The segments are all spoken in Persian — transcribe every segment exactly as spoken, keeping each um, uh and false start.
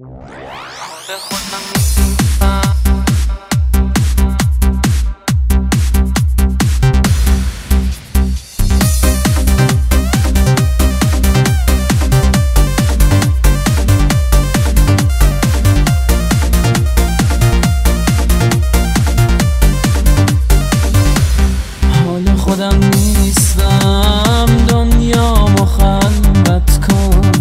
حال خودم نیستم، دنیا مخلوط کن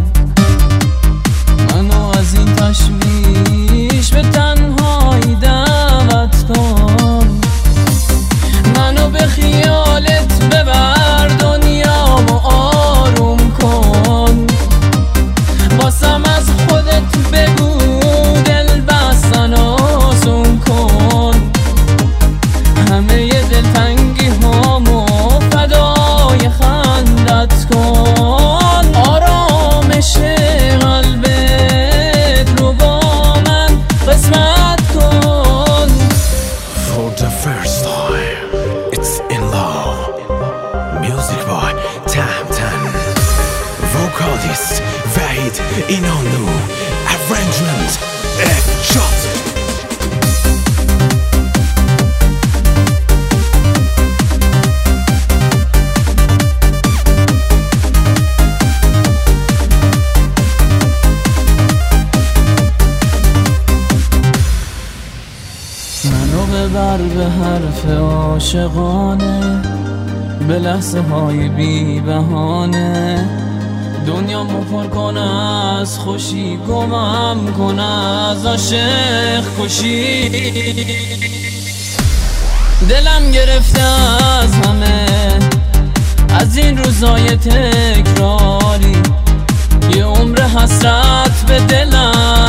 منو از این تشویش به تنهایی دعوت کن، منو به خیالت ببر دنیامو آروم کن، باسم از خودت بگو دل بستن آسون کن، همه دلتنگی هامو فدای خندت کن، آرامش قلبت رو با من قسمت کن. For the first time, it's in love. Music by Tamtan. Vocalist Vahid Inanlu. Arrangement F-Shot. منو ببر به حرف عاشقانه، به لحظه های بی بهانه، دنیا پر کنه از خوشی، گمم کنه از عاشق کشی، دلم گرفته از همه از این روزای تکراری، یه عمر حسرت به دلم